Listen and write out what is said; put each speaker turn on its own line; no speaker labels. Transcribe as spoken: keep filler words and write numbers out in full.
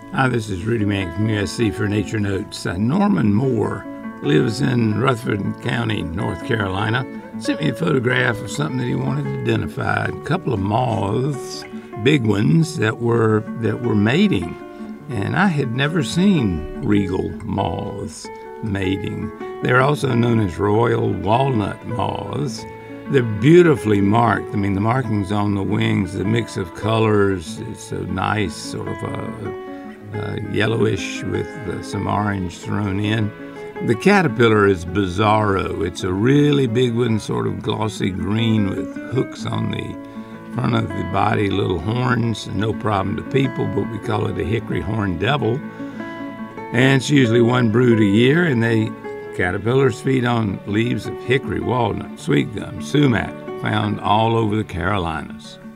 Hi, this is Rudy Mann from U S C for Nature Notes. Uh, Norman Moore lives in Rutherford County, North Carolina. Sent me a photograph of something that he wanted identified. A couple of moths, big ones that were that were mating, and I had never seen regal moths mating. They're also known as royal walnut moths. They're beautifully marked. I mean, the markings on the wings, the mix of colors, it's a nice sort of a Uh, yellowish with uh, some orange thrown in. The caterpillar is Bizarro. It's a really big one, sort of glossy green with hooks on the front of the body, little horns. No problem to people, but we call it a hickory horn devil. And it's usually one brood a year, and they caterpillars feed on leaves of hickory, walnut, sweet gum, sumac, found all over the Carolinas.